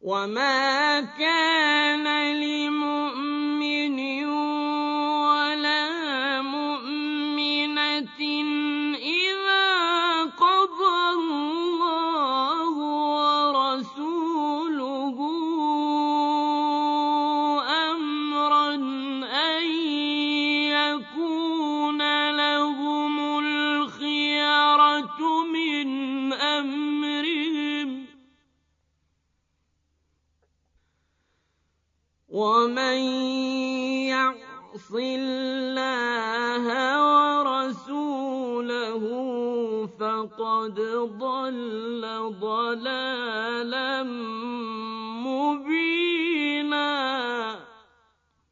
وَمَا كَانَ لِمُؤْمِنٍ وَلَا مُؤْمِنَةٍ إِذَا قَضَى اللَّهُ وَرَسُولُهُ أَمْرًا أَن يَكُونَ لَهُمُ الْخِيَرَةُ مِنْ أَمْرِهِمْ ۗ وَمَن يَعْصِ اللَّهَ وَرَسُولَهُ فَقَدْ ضَلَّ ضَلَالًا مُّبِينًا.